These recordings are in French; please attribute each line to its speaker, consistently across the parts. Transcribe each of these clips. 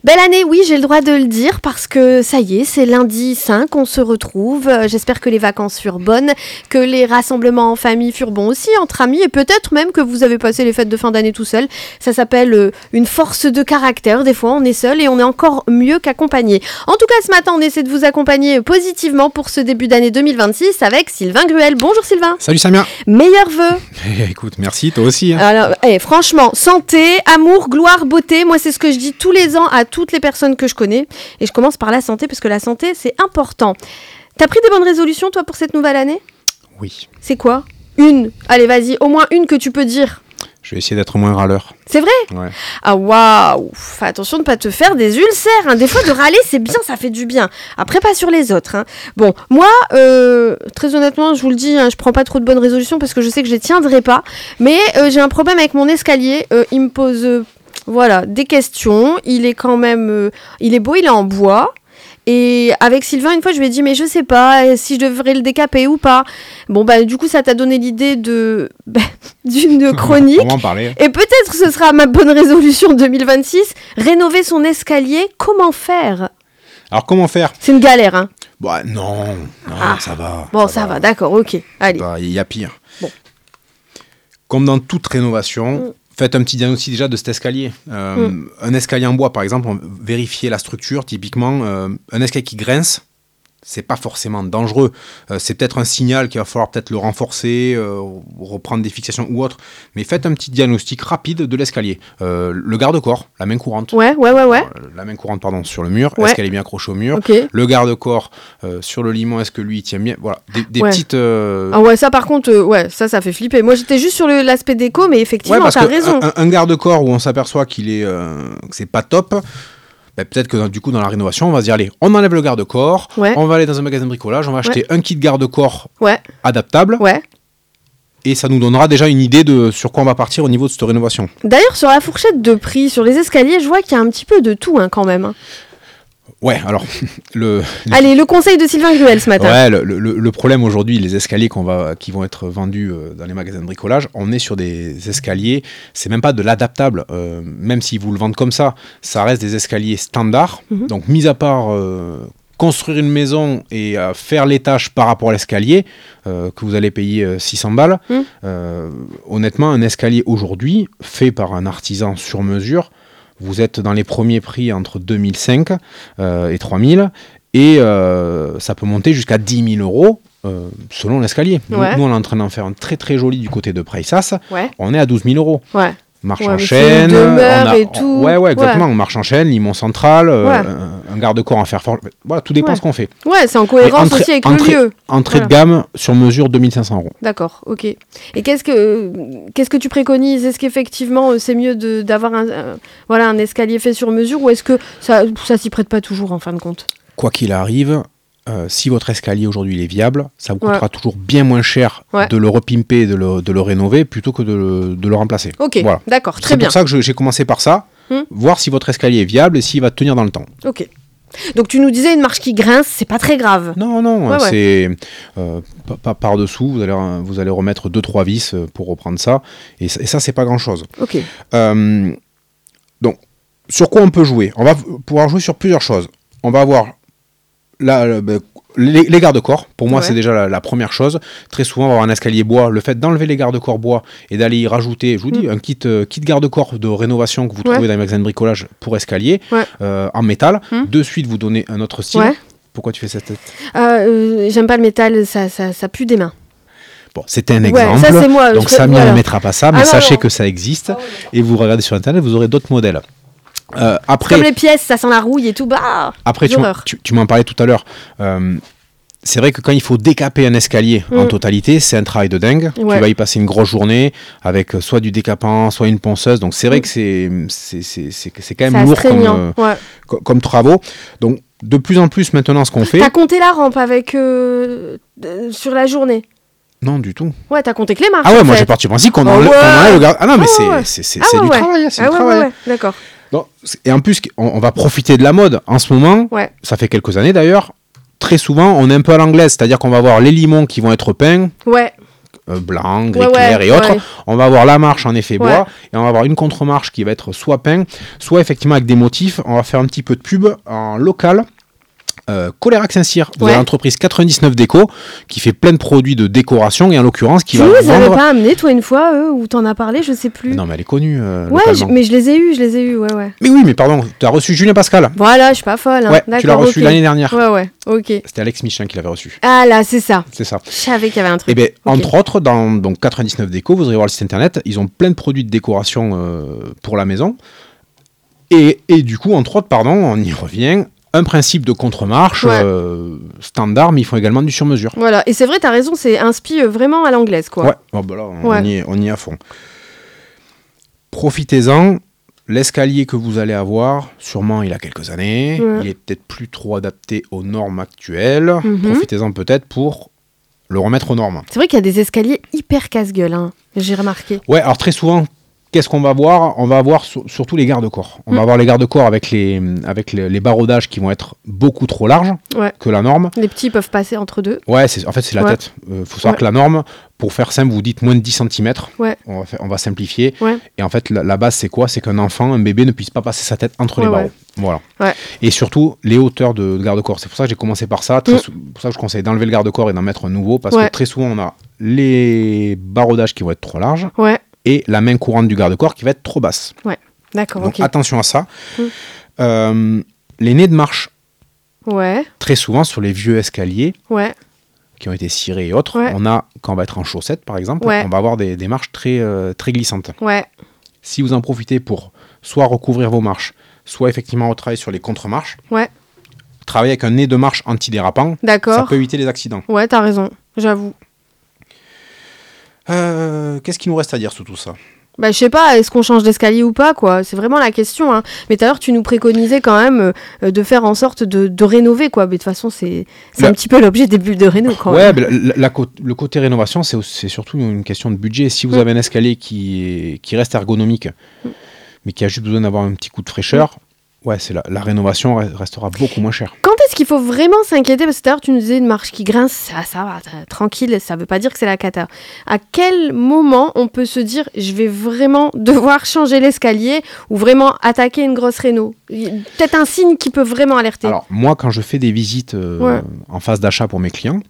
Speaker 1: Belle année, oui, j'ai le droit de le dire parce que ça y est, c'est lundi 5, on se retrouve. J'espère que les vacances furent bonnes, que les rassemblements en famille furent bons aussi, entre amis, et peut-être même que vous avez passé les fêtes de fin d'année tout seul. Ça s'appelle une force de caractère. Des fois, on est seul et on est encore mieux qu'accompagné. En tout cas, ce matin, on essaie de vous accompagner positivement pour ce début d'année 2026 avec Sylvain Gruel. Bonjour Sylvain.
Speaker 2: Salut Samia.
Speaker 1: Meilleurs vœux.
Speaker 2: Écoute, merci, toi aussi.
Speaker 1: Alors, franchement, santé, amour, gloire, beauté, moi c'est ce que je dis tous les ans à toutes les personnes que je connais. Et je commence par la santé, parce que la santé, c'est important. T'as pris des bonnes résolutions, toi, pour cette nouvelle année ?
Speaker 2: Oui.
Speaker 1: C'est quoi ? Une ? Allez, vas-y, au moins une que tu peux dire.
Speaker 2: Je vais essayer d'être moins râleur.
Speaker 1: C'est vrai ?
Speaker 2: Ouais.
Speaker 1: Ah, waouh ! Fais attention de ne pas te faire des ulcères. Hein. Des fois, de râler, c'est bien, ça fait du bien. Après, pas sur les autres. Hein. Bon, moi, très honnêtement, je vous le dis, hein, je prends pas trop de bonnes résolutions parce que je sais que je les tiendrai pas. Mais j'ai un problème avec mon escalier. Il me pose... Voilà, des questions. Il est quand même... il est beau, il est en bois. Et avec Sylvain, une fois, je lui ai dit, mais je sais pas si je devrais le décaper ou pas. Bon, bah, du coup, ça t'a donné l'idée d'une chronique.
Speaker 2: On va en parler.
Speaker 1: Et peut-être ce sera ma bonne résolution 2026. Rénover son escalier, comment faire ?
Speaker 2: Alors, comment faire ?
Speaker 1: C'est une galère, hein ?
Speaker 2: Bah, non, ça va.
Speaker 1: Bon, ça va, d'accord, ok. Allez.
Speaker 2: Il y a pire.
Speaker 1: Bon.
Speaker 2: Comme dans toute rénovation... Faites un petit diagnostic déjà de cet escalier. Un escalier en bois, par exemple, vérifiez la structure. Typiquement, un escalier qui grince, c'est pas forcément dangereux. C'est peut-être un signal qu'il va falloir peut-être le renforcer, reprendre des fixations ou autre. Mais faites un petit diagnostic rapide de l'escalier. Le garde-corps, la main courante.
Speaker 1: Ouais.
Speaker 2: La main courante, pardon, sur le mur.
Speaker 1: Ouais.
Speaker 2: Est-ce qu'elle est bien accrochée au mur ?
Speaker 1: Okay.
Speaker 2: Le garde-corps sur le limon, est-ce que lui, il tient bien ? Voilà, des petites...
Speaker 1: Ah ouais, ça par contre, ça fait flipper. Moi, j'étais juste sur l'aspect déco, mais effectivement, t'as raison.
Speaker 2: Un garde-corps où on s'aperçoit que c'est pas top... peut-être que du coup dans la rénovation on va se dire allez, on enlève le garde-corps, on va aller dans un magasin de bricolage, on va acheter un kit garde-corps adaptable et ça nous donnera déjà une idée de sur quoi on va partir au niveau de cette rénovation. D'ailleurs
Speaker 1: sur la fourchette de prix, sur les escaliers, je vois qu'il y a un petit peu de tout quand même.
Speaker 2: Ouais, alors
Speaker 1: Allez, le conseil de Sylvain Gruel ce matin.
Speaker 2: Ouais, le problème aujourd'hui, les escaliers qui vont être vendus dans les magasins de bricolage, on est sur des escaliers, c'est même pas de l'adaptable, même s'ils vous le vendent comme ça reste des escaliers standards. Donc mis à part construire une maison et faire les tâches par rapport à l'escalier, que vous allez payer 600 balles, honnêtement, un escalier aujourd'hui, fait par un artisan sur mesure, vous êtes dans les premiers prix entre 2005 et 3000 et ça peut monter jusqu'à 10 000 euros selon l'escalier. Nous, on est en train d'en faire un très très joli du côté de Preissas. On est à 12 000 euros. Marche en chaîne.
Speaker 1: Et tout.
Speaker 2: Exactement. On marche en chaîne, limon central, un garde-corps en fer fort. Voilà, tout dépend ce qu'on fait.
Speaker 1: Ouais, c'est en cohérence aussi avec le lieu.
Speaker 2: Entrée de gamme sur mesure 2500 euros.
Speaker 1: D'accord, ok. Et qu'est-ce que tu préconises ? Est-ce qu'effectivement c'est mieux d'avoir un escalier fait sur mesure ou est-ce que ça s'y prête pas toujours en fin de compte ?
Speaker 2: Quoi qu'il arrive, si votre escalier aujourd'hui il est viable, ça vous coûtera toujours bien moins cher de le repimper, de le rénover plutôt que de le remplacer.
Speaker 1: Ok, voilà. D'accord, très bien.
Speaker 2: C'est pour ça que j'ai commencé par ça, voir si votre escalier est viable et s'il va tenir dans le temps.
Speaker 1: Ok. Donc tu nous disais une marche qui grince, c'est pas très grave.
Speaker 2: Non, c'est par-dessous, vous allez remettre 2-3 vis pour reprendre ça, et ça c'est pas grand-chose.
Speaker 1: Ok.
Speaker 2: Donc, sur quoi on peut jouer ? On va pouvoir jouer sur plusieurs choses. On va avoir les garde-corps, pour moi c'est déjà la première chose. Très souvent on va avoir un escalier bois, le fait d'enlever les garde-corps bois et d'aller y rajouter, je vous dis, un kit garde-corps de rénovation que vous trouvez dans les magasins de bricolage pour escalier, en métal, de suite vous donner un autre style. Pourquoi tu fais cette tête ?
Speaker 1: J'aime pas le métal, ça pue des mains.
Speaker 2: Bon, c'était un exemple,
Speaker 1: ça, c'est moi,
Speaker 2: donc Samia ne mettra pas ça, mais sachez que ça existe, et vous regardez sur internet, vous aurez d'autres modèles. Après,
Speaker 1: comme les pièces, ça sent la rouille et tout.
Speaker 2: Après, tu m'en parlais tout à l'heure. C'est vrai que quand il faut décaper un escalier en totalité, c'est un travail de dingue. Tu vas y passer une grosse journée avec soit du décapant, soit une ponceuse. Donc c'est vrai que c'est quand même lourd comme travaux. Donc de plus en plus maintenant, ce qu'on fait.
Speaker 1: T'as compté la rampe avec sur la journée ?
Speaker 2: Non, du tout.
Speaker 1: Ouais, t'as compté que les marches.
Speaker 2: Ah ouais, moi j'ai parti du principe qu'on enlève le garde. Ah non, mais c'est du travail. C'est du travail.
Speaker 1: Ouais, d'accord.
Speaker 2: Bon, et en plus, on va profiter de la mode en ce moment. Ça fait quelques années d'ailleurs. Très souvent, on est un peu à l'anglaise, c'est-à-dire qu'on va avoir les limons qui vont être peints. blanc, gris clair et autres. On va avoir la marche en effet bois et on va avoir une contre-marche qui va être soit peint, soit effectivement avec des motifs. On va faire un petit peu de pub en local. Colérac Saint-Cyr, vous avez l'entreprise 99 Déco qui fait plein de produits de décoration et en l'occurrence qui va vendre... Tu
Speaker 1: les avais pas amené toi une fois ou t'en as parlé, je sais plus.
Speaker 2: Non mais elle est connue
Speaker 1: mais je les ai eus, ouais.
Speaker 2: Mais oui, mais pardon, tu as reçu Julien Pascal.
Speaker 1: Voilà, je suis pas folle. Hein.
Speaker 2: Ouais, tu l'as reçu l'année dernière.
Speaker 1: Ouais, ok.
Speaker 2: C'était Alex Michin qui l'avait reçu.
Speaker 1: Ah là, c'est ça.
Speaker 2: C'est ça.
Speaker 1: Je savais qu'il y avait un truc.
Speaker 2: Et bien, entre autres, dans donc 99 Déco, vous allez voir le site internet, ils ont plein de produits de décoration pour la maison. Et du coup, entre autres, on y revient... Un principe de contre-marche standard, mais ils font également du sur-mesure.
Speaker 1: Voilà, et c'est vrai, t'as raison, c'est inspi vraiment à l'anglaise, quoi.
Speaker 2: Ouais, là, on y est à fond. Profitez-en, l'escalier que vous allez avoir, sûrement il a quelques années, il est peut-être plus trop adapté aux normes actuelles. Profitez-en peut-être pour le remettre aux normes.
Speaker 1: C'est vrai qu'il y a des escaliers hyper casse-gueule, hein, j'ai remarqué.
Speaker 2: Ouais, alors très souvent... Qu'est-ce qu'on va voir ? On va avoir surtout les garde-corps. On va avoir les garde-corps avec les baraudages qui vont être beaucoup trop larges que la norme.
Speaker 1: Les petits peuvent passer entre deux.
Speaker 2: Ouais, c'est la tête. Faut savoir que la norme, pour faire simple, vous dites moins de 10 cm. Ouais. On va simplifier. Ouais. Et en fait, la base, c'est quoi ? C'est qu'un enfant, un bébé ne puisse pas passer sa tête entre les barreaux. Voilà. Ouais. Et surtout, les hauteurs de garde-corps. C'est pour ça que j'ai commencé par ça. C'est pour ça que je conseille d'enlever le garde-corps et d'en mettre un nouveau. Parce que très souvent, on a les baraudages qui vont être trop larges. Ouais. Et la main courante du garde-corps qui va être trop basse.
Speaker 1: Ouais, d'accord.
Speaker 2: Donc attention à ça. Les nez de marche. Ouais. Très souvent sur les vieux escaliers qui ont été cirés et autres, quand on va être en chaussettes par exemple, on va avoir des marches très glissantes. Ouais. Si vous en profitez pour soit recouvrir vos marches, soit effectivement retravailler sur les contre-marches, travailler avec un nez de marche antidérapant, ça peut éviter les accidents.
Speaker 1: Ouais, t'as raison, j'avoue.
Speaker 2: Qu'est-ce qu'il nous reste à dire sur tout ça ?
Speaker 1: Je sais pas, est-ce qu'on change d'escalier ou pas, quoi ? C'est vraiment la question. Hein. Mais tout à l'heure, tu nous préconisais quand même de faire en sorte de rénover, quoi. Mais de toute façon, c'est un petit peu l'objet des bulles de réno, quand même.
Speaker 2: Le côté rénovation, c'est surtout une question de budget. Si vous avez un escalier qui reste ergonomique, mais qui a juste besoin d'avoir un petit coup de fraîcheur, la rénovation restera beaucoup moins chère.
Speaker 1: Quand est-ce qu'il faut vraiment s'inquiéter ? Parce que tout à l'heure, tu nous disais une marche qui grince, ça va, tranquille, ça veut pas dire que c'est la cata. À quel moment on peut se dire, je vais vraiment devoir changer l'escalier ou vraiment attaquer une grosse réno ? Peut-être un signe qui peut vraiment alerter.
Speaker 2: Alors, moi, quand je fais des visites en phase d'achat pour mes clients,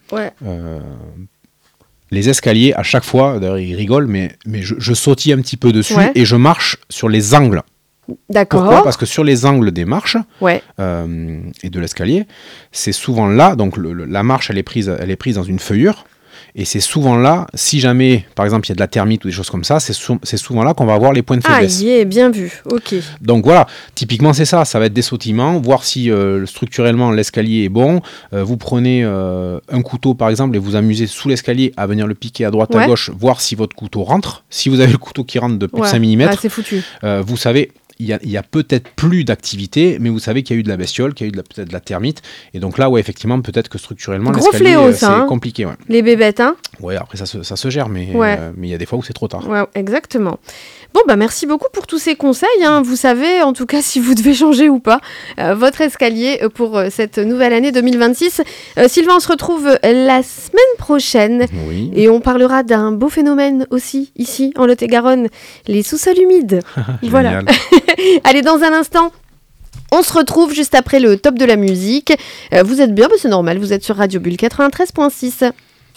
Speaker 2: les escaliers, à chaque fois, d'ailleurs, ils rigolent, mais je sautille un petit peu dessus et je marche sur les angles.
Speaker 1: D'accord.
Speaker 2: Pourquoi ? Parce que sur les angles des marches et de l'escalier, c'est souvent là, donc la marche elle est prise dans une feuillure, et c'est souvent là, si jamais par exemple il y a de la thermite ou des choses comme ça, c'est souvent là qu'on va avoir les points de faiblesse.
Speaker 1: Ah, y est, bien vu, ok.
Speaker 2: Donc voilà, typiquement c'est ça va être des sautillements, voir si structurellement l'escalier est bon, vous prenez un couteau par exemple et vous amusez sous l'escalier à venir le piquer à droite à gauche, voir si votre couteau rentre, si vous avez le couteau qui rentre de plus de 5 mm,
Speaker 1: c'est foutu.
Speaker 2: Vous savez... Il y a peut-être plus d'activité, mais vous savez qu'il y a eu de la bestiole, qu'il y a eu peut-être de la thermite. Et donc là, effectivement, peut-être que structurellement,
Speaker 1: gros
Speaker 2: l'escalier,
Speaker 1: fléau,
Speaker 2: c'est compliqué. Ouais.
Speaker 1: Les bébêtes, hein ?
Speaker 2: Ouais, après, ça se gère, mais il y a des fois où c'est trop tard.
Speaker 1: Ouais, exactement. Bon, merci beaucoup pour tous ces conseils. Hein. Vous savez, en tout cas, si vous devez changer ou pas votre escalier pour cette nouvelle année 2026. Sylvain, on se retrouve la semaine prochaine. Oui. Et on parlera d'un beau phénomène aussi, ici, en Lot-et-Garonne, les sous-sols humides. Voilà. Allez, dans un instant, on se retrouve juste après le top de la musique. Vous êtes bien, c'est normal, vous êtes sur Radio Bulle 93.6.